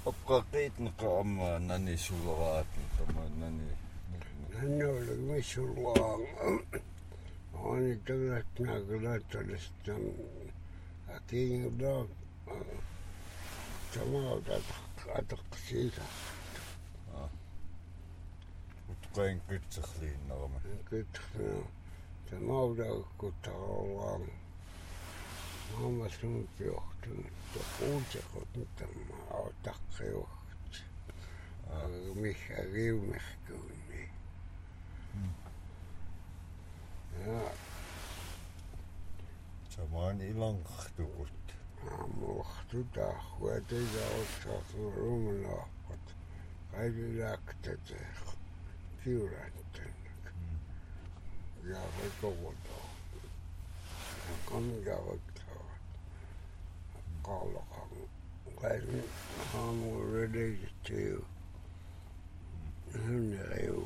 أبقيت نقام ناني شولغات طبعا ناني أنا ولا مش الله أنا تقدر نقدر تلستم أكيد ده تمام أتقسيها وتقين كنت تخلين نغمة كنت تمام ده كنت الله ما مسلم في وقت تقول كنت ما أتقي وقت مش أغيب محكوني زمان إلان خطوت وقت ده أخواتي ده وتصوروا من أخوات غير ذاك تتخ كيورا تنك جاوة قوضة كم جاوة قال غير هم related to هن غيوش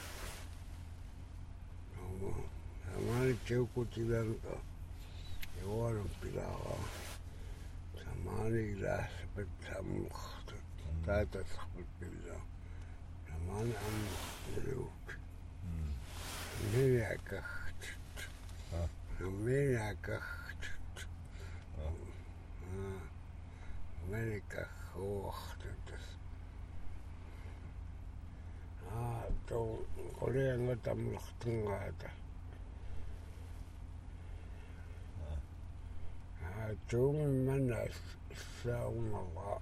زمان تشوكو تلانكا يوارم بلاغا زماني لا سبت هم خطط تاتا سبت بالله زمان هم ملوك مين أكخت مين أكخت مين أكخت تو قولي أنا تملختن هذا تو من الساون الله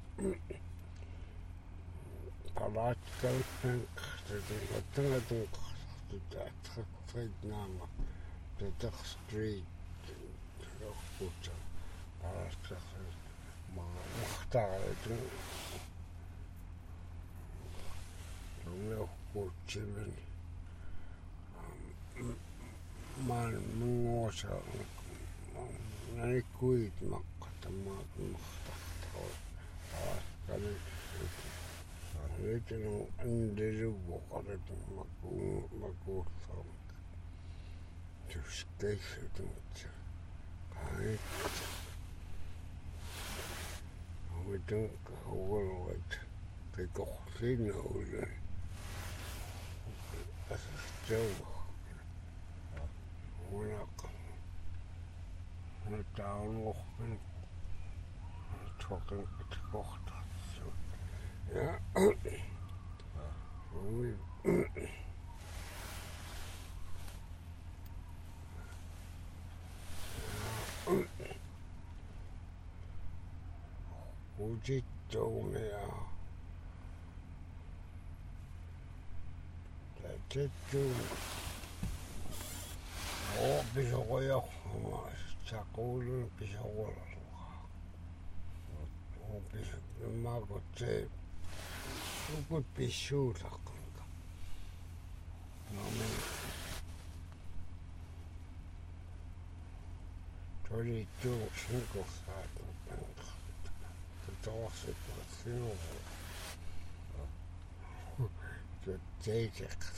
طلعت كلفن خطتن تخفيت نامة تتخ ستريت تخفوتا طلعت كلفن مختارت ومن أخوتي من موسى يعني كويت مقطع ما مختار كانت لكن عندي وقرت مكو صوت تشتكي كانت ودنك هو الوقت تكخسين أولا أستوى ونقل نتعاون وخبن نتوقن بتكوخت يا وجدت يا تجد هو بشغل تقول بشغل ما قلت بشغل تريد شنو تتواصل شنو تتجيك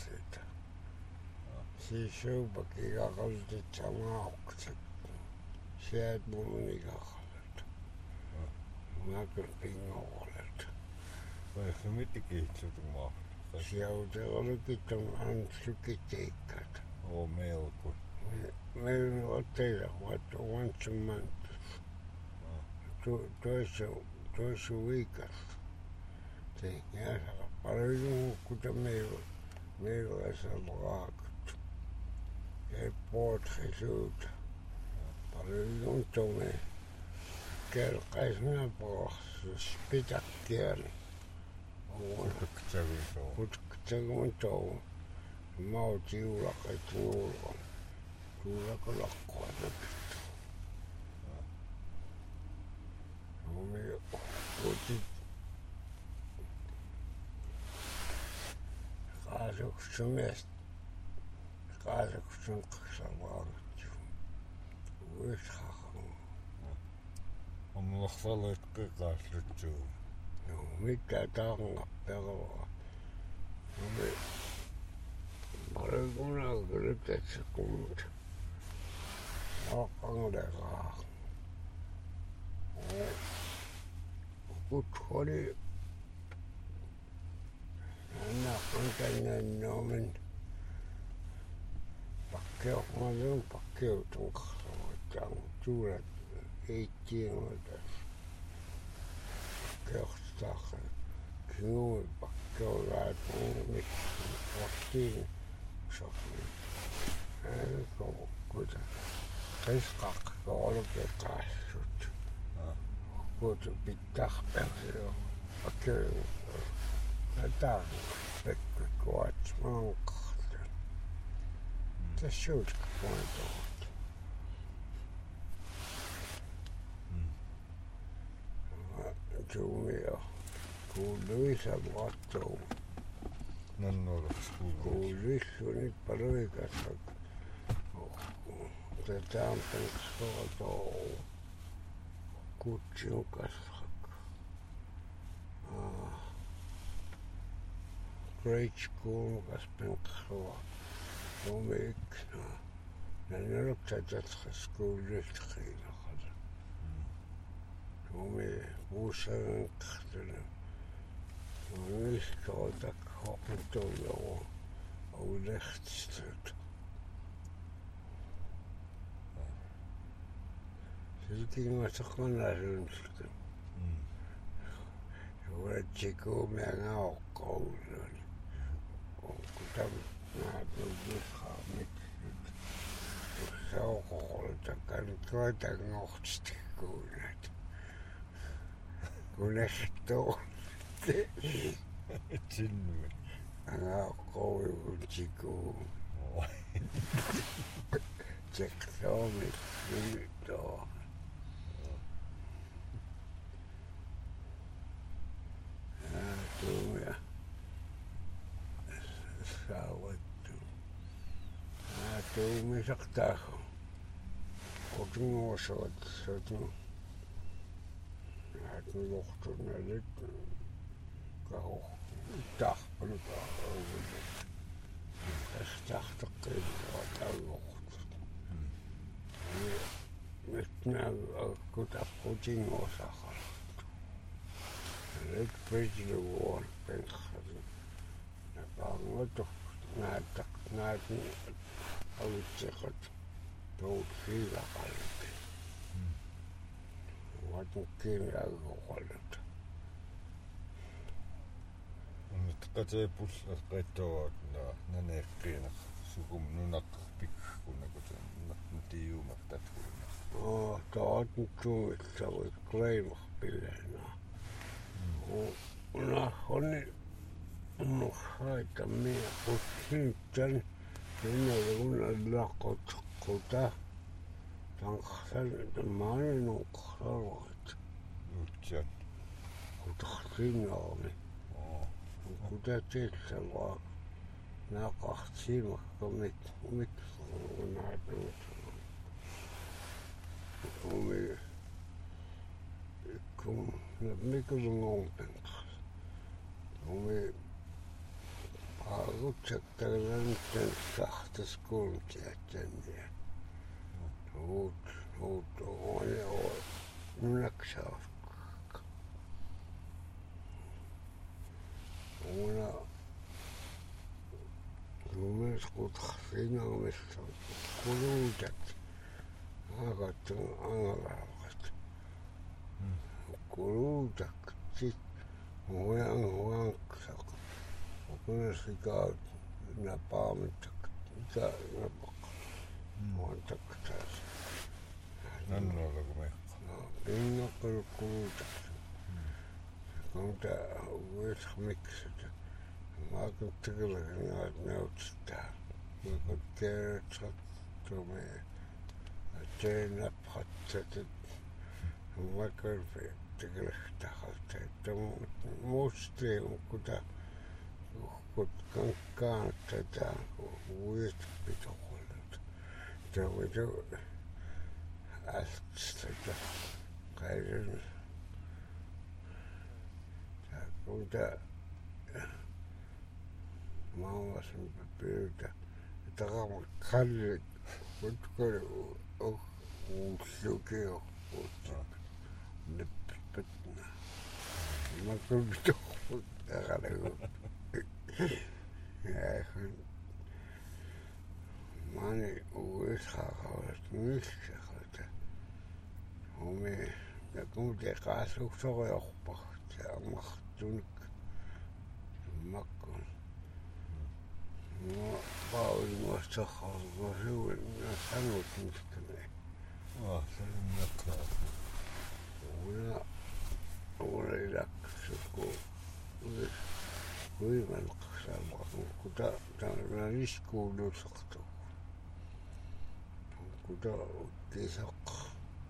شو بقي غلط تمام شاد بوني غلط ما كنت غلط فهمتك إيه تسمع شاد غلط تمام سكتيك أو ميل كل ميل وتيلا once a month twice a week sí ya para yo escucho miro ese lugar el Port Jesús para yo un tome que el caisna por spita quiere o que un tome mau tío la que tú la que la cosa no me قالك شنقص الله ويش خاخم وملخصة قاس للجو ومتى تاغن بغوا برقونا قلت سكوت وقن لغاق وقلت خلي Anna kuntainen nomen pakkeo olen pakkeutunut kahtaan suuret eittioita pakkeustaa sinun pakkeulaat miksi ostiin sopii kuta riskak olkekassut kutu pitää perua pakkeu Tämä pekku kuvat mankahtaa. Tässä on kuvat. Tuomio. Kuuluisa vaattuu. Kuuluisa nyt paluikassa. Tätä on penksuotoa. Kutsun kanssa. Great school was penksuotoa. Tuomio. En ole tätä skoolista kiinnostunut. Tuomio vuosien kahtena. Nyt kautta hoppitoa on lehdistöt. Silti mä sakanaisen sitten. Juuretsi kuumia aukkoulun. Onko tämä nähty miksi? Se on kohdalta kantoita ngohtsti kuulet. Kun ehtoo. Sinne. Aukkoulun tsikuu. Tsektoomit nyt on. Tuomia saavattu. Tuomia saktaa. Kotun osaat saatu. Nähty lohtuna nyt. Kauh. Tahpanu kauhun. Tässä tahtokkeen on lohtuna. Nyt näy kuta kotin osaa. Nyt presidentin penkkasin. Ja pangoitu näytin alitsekot tuut sillä kallikin. Vaatun kirjaa kohdalta. Nyt katsoo pussas kaitoa näneekkiinä sukum nunak pikkuinen kun tiumat tätkuina. Taat nyt tuumissa voi kleimahpilleenä. Minä olen haita minä kutsintän sinne kun lakot kuta tanksan mainen on kalvat Utjan. kuta sinne oli kuta tietysti vaan nämä kahti silmakka miksi on nähty kun mikä on penkka Omi paagutsettele nyt tahtis kulkea tänne. Uut on jo näksaukka. Minä kuthasin omissa kulutat. Agatun angalaukat. Kulutak sit. Huanksak. Kun sitä napaamittak. Mitä napakka. Huantaktaas. Nannoilla kun me. Pinnakkelu kulutak. Kun tää uudessa mikset. Mä kun tekellä näyttää. Mä kun tiedät sattuu me. Teen naphatset. Mä kun tekellä että musti on kuta kutkankaan tätä uudesta pitokolta. Tämä on jo äskeistä kaiken. Tämä kuta maalaisen pyytä. Tämä kalli kutkari on uusi on. Mä kyllä pitää äkäinen. Eihän mani uudishaakavat missä omi ja kun te kaasuksojoppa ja mahtun makkun no paulimasta halvasuuden ja sanot mistä ne se on näkää. Uuna jakso kun kuivan kasalla kun tämä iskuun saktuu kun tämä kisakka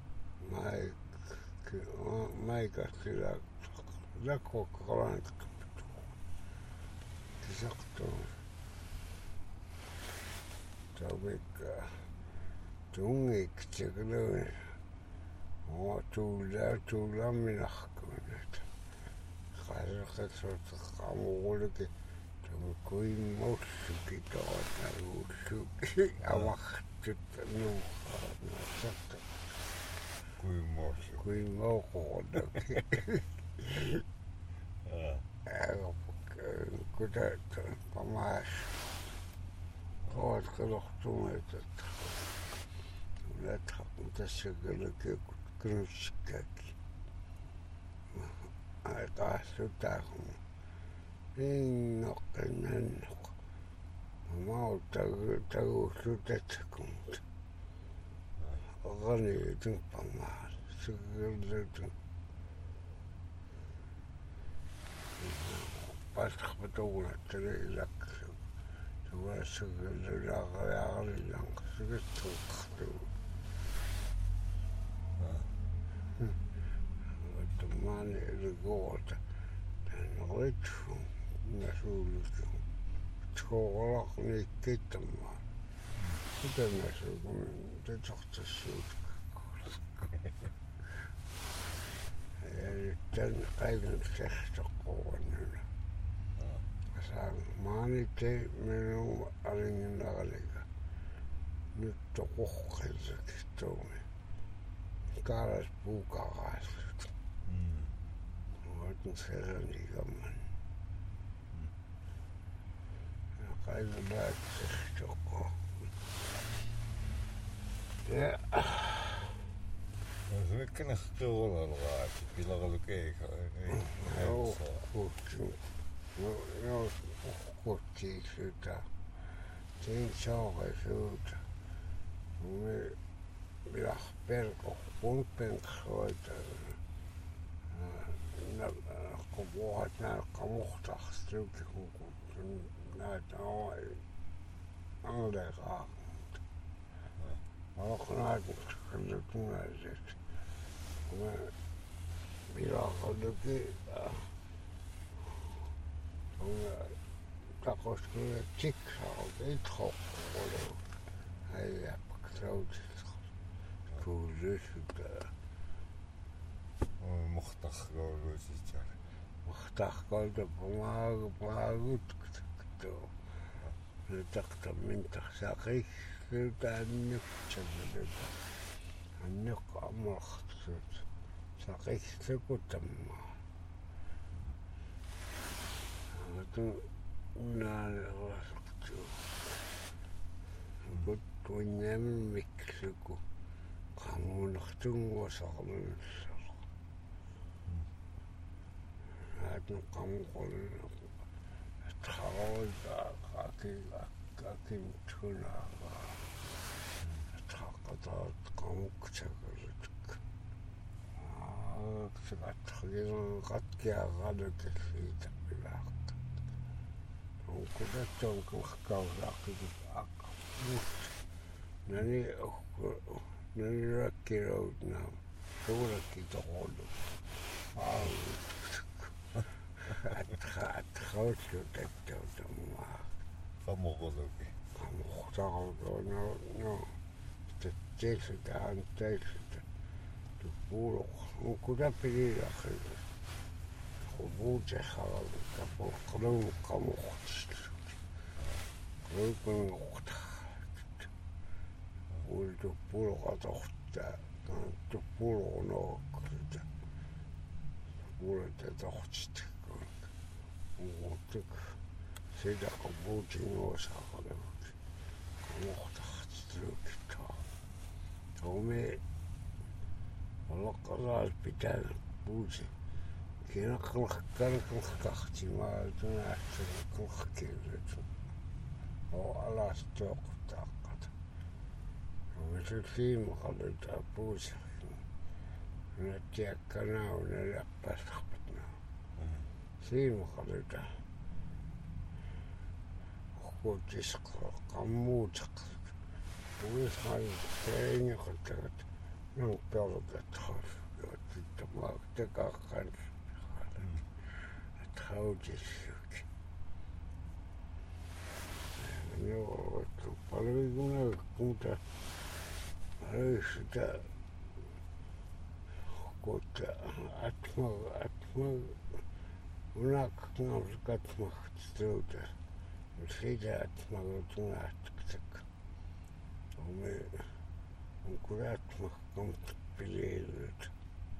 maikasilla lakkokalan kisaktuu tavika tungiksi kyllä tulla minahkuun nyt kaisakasota kamuulikin tämä kuin mossukin tuota uussukin avahtut nuuhaa noista kuin moukuudakin kun täytyy pamaas oletko lohtuneet että tässä kyllä kryskäkin aikaa sitä kun niin nokken mauttavuusutet kun raniitun pamaan sykyllytyn paskapa tuuletteli läksy tulee sykyllytyn ja alilanka sykyllytyn mani rikota tän ritsu minä suullutun skoolak niitä kittämään miten mä suullutun te tohtais suullutun ja nyt tän kaiken sehtokoon saan mani te minun alingin alika nyt on kohkeltakin tuomi kaalas puukakaasut oletun serrani kamman ja kaiken lääksestä joko ja se nyt kenästä tuolla että pilakalu keika joo kutsu joo kutsi sitä tein saahaisuutta me ja pelko pumppenhoita kun vuohat nälkä muhtahtuukin kun näitä on anlekaa valkonaikuista kyllä tunaiset kun me pilakallukin kun takos kyllä tiksaut ei tokkolo äijäpäk sautista kuulisykää muhtahkouluisitjar muhtahkolta paagutkutto ne takta minta saqikkultaan nukchaluta annuk ammahtut saqikkutamma tu unaarasqtu kuttunnam miksuku qamuunertunguasaqalunsaq aatnu qamuqullu atqaruuta qakimtunaaga atqaqataat qamuktsagulut aaksaqatqagiran qatkiaaqalukallita pilaaqta onkutattoon qaqkaulaaqqigut aqqut nani rakkiroutna suurakki toqolu atqautsutattuutamaa qamuquluki qamuqtaqaltuuna tetteeksita anteeksita tuppuuloq unkutapiliilaqqigu qubuutexxaralukka poqqaluun qamuqtislut qulkunguqtarrut ultuppuloqatorta tuppuloqnookkuta puulata tortit uuttuk Sitä kun puhutin osa-olevaksi, kun muhtahti trykittaa. Tomi lokalaal pitää puhutin. Kiina kalkkahti maaltuna, että kalkkirryt. Alas tuokutaakat. Me se siimakallitaan puhutin. Ne tiekka ne läppäsahpat nää. Siimakallitaan. Kuutiskrokan muutakin. Muishan teinäkotakat. Nang pelkat harjoit. Sitten mä tekaa kanssa. Että hautissykin. Joo, paljon kun paljon sitä kuutta atma unaknamskatmahti struuta. Sitä atma tunahtaksak. On kuratmahkamt piliilyt.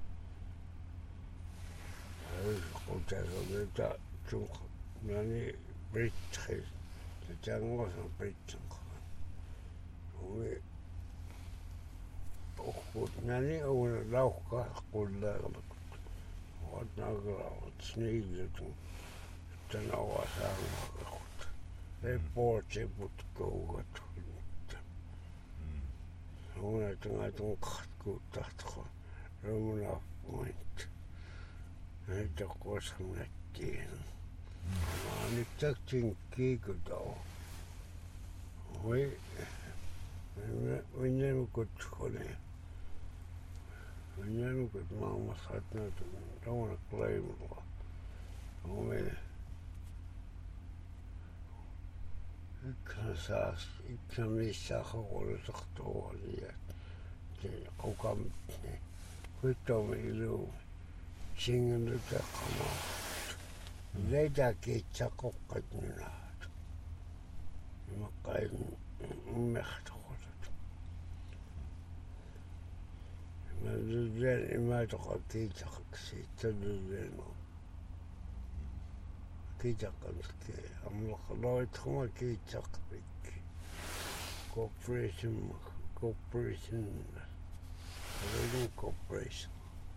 Kuutta on nani brittris. Tämä on Brittan nani on lauhkaa kullailla. Oot nagraavat sniilit. Tänä on saanut. Ei pootsi putkouvat. On kahtkutahtoa. Romuna point. Näitä kosmettiin. Nyt täksin kiikutaan. Oi, minä kutsukonin. Minä kutsukonin maailmassa, että näitä on kleimulla. Ikään missä huolella tuoli. Kuka mitään. Kuitenkin ilu. Singen ja kamaa. Leitä kiitsä kokkat minäät. Mä käyn mehtokotat. Mä lyden imätoka kiitsäksi. Tälleen on. Kiitsäkanski. Mulla loituma kiitsäkki. Corporation. Reading corporation.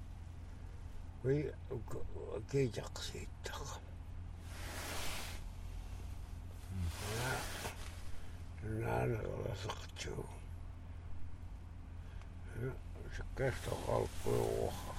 Kiitsäksi ittaka. Näin olla saktuu. Se kesto alkoi